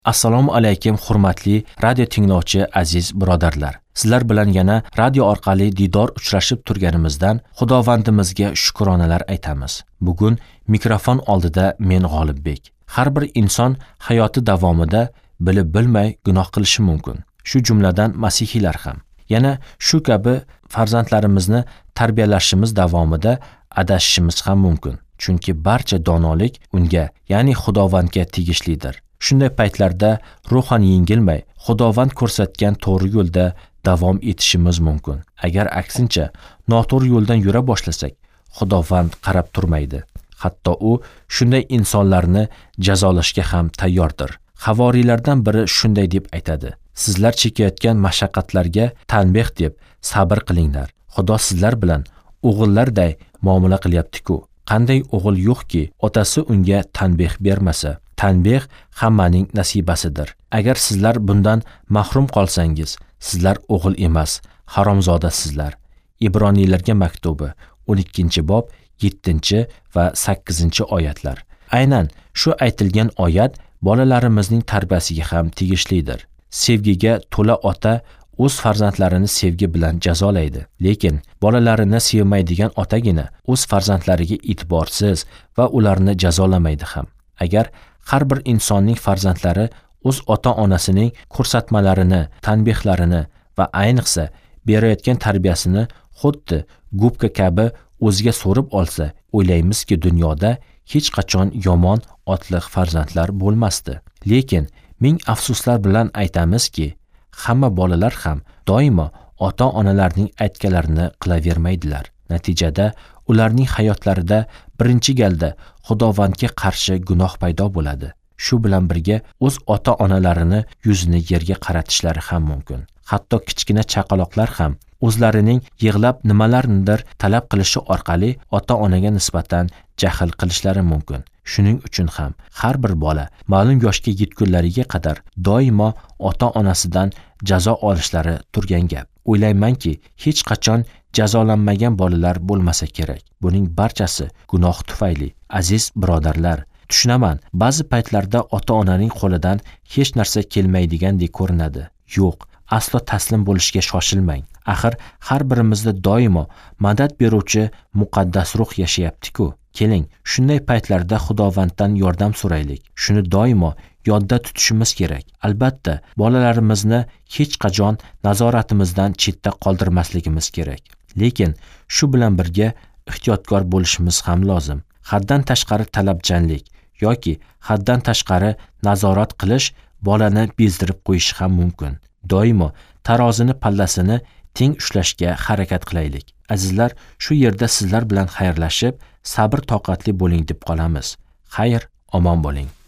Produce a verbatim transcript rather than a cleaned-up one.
Assalomu alaykum hurmatli radio tinglovchi aziz birodarlar. Sizlar bilan yana radio orqali diydor uchrashib turganimizdan Xudovandimizga shukronalar aytamiz. Bugun mikrofon oldida men G'olibbek. Har bir inson hayoti davomida bilib bilmay gunoh qilishi mumkin. Shu jumladan masihiylar ham. Yana shu kabi farzandlarimizni tarbiyalashimiz davomida adashishimiz ham mumkin. Chunki barcha donolik unga, ya'ni Xudovandga tegishlidir. Shunday paytlarda ruhan yengilmay, Xudovand ko'rsatgan to'g'ri yo'lda davom etishimiz mumkin. Agar aksincha noto'g'ri yo'ldan yura boshlasak, Xudovand qarab turmaydi. Hatto u shunday insonlarni jazolashga ham tayyordir. Havoriylardan biri shunday deb aytadi: Sizlar chekayotgan mashaqqatlarga tanbeh deb sabr qilinglar. Xudo sizlar bilan o'g'illarday muomala qilyapti-ku. Qanday o'g'il yo'qki, otasi unga tanbeh bermasa? Tanbeh hammaning nasibasidir. Agar sizlar bundan mahrum qolsangiz, sizlar o'g'il emas, haromzodasizlar. Ibroniylarga maktubi o'n ikkinchi bob yettinchi va sakkizinchi oyatlar. Aynan shu aytilgan oyat bolalarimizning tarbiyasiga ham tegishlidir. Sevgiga to'la ota o'z farzandlarini sevgi bilan jazolaydi. Lekin bolalarini sevmaydigan otagina o'z farzandlariga e'tiborsiz va ularni jazolamaydi ham. Agar har bir insonning farzandlari o'z ota-onasining ko'rsatmalarini, tanbehlarini va ayniqsa berayotgan tarbiyasini xuddi gubka kabi o'ziga so'rib olsa, o'ylaymizki dunyoda hech qachon yomon otliq farzandlar bo'lmasdi. Lekin ming afsuslar bilan aytamizki, hamma bolalar ham doimo ota-onalarning aytganlarini qilavermaydilar. Natijada ularning hayotlarida birinchi galda Xudovandga qarshi gunoh paydo bo'ladi. Shu bilan birga o'z ota-onalarini yuzini yerga qaratishlari ham mumkin. Hatto kichkina chaqaloqlar ham o'zlarining yig'lab nimalarnidir talab qilishi orqali ota-onaga nisbatan jahl qilishlari mumkin. Shuning uchun ham har bir bola ma'lum yoshga yetgunlariga qadar doimo ota-onasidan jazo olishlari turgan gap. O'ylaymanki, hech qachon jazolanmagan bolalar bo'lmasa kerak. Buning barchasi gunoh tufayli. Aziz birodarlar, tushunaman, ba'zi paytlarda ota-onaning qo'lidan hech narsa kelmaydigandek ko'rinadi. Yo'q, aslo taslim bo'lishga shoshilmang. Axir har birimizda doimo madad beruvchi muqaddas ruh yashayapti-ku. Keling, shunday paytlarda Xudovanddan yordam so'raylik. Shuni doimo yodda tutishimiz kerak. Albatta, bolalarimizni hech qachon nazoratimizdan chetda qoldirmasligimiz kerak. Lekin shu bilan birga ehtiyotkor bo'lishimiz ham lozim. Haddan tashqari talabchanlik yoki haddan tashqari nazorat qilish bolani bezdirib qo'yishi ham mumkin. Doimo tarozini pallasini teng ushlashga harakat qilaylik. Azizlar, shu yerda sizlar bilan xayrlashib, sabr toqatli bo'ling deb qolamiz. Xayr, omon bo'ling.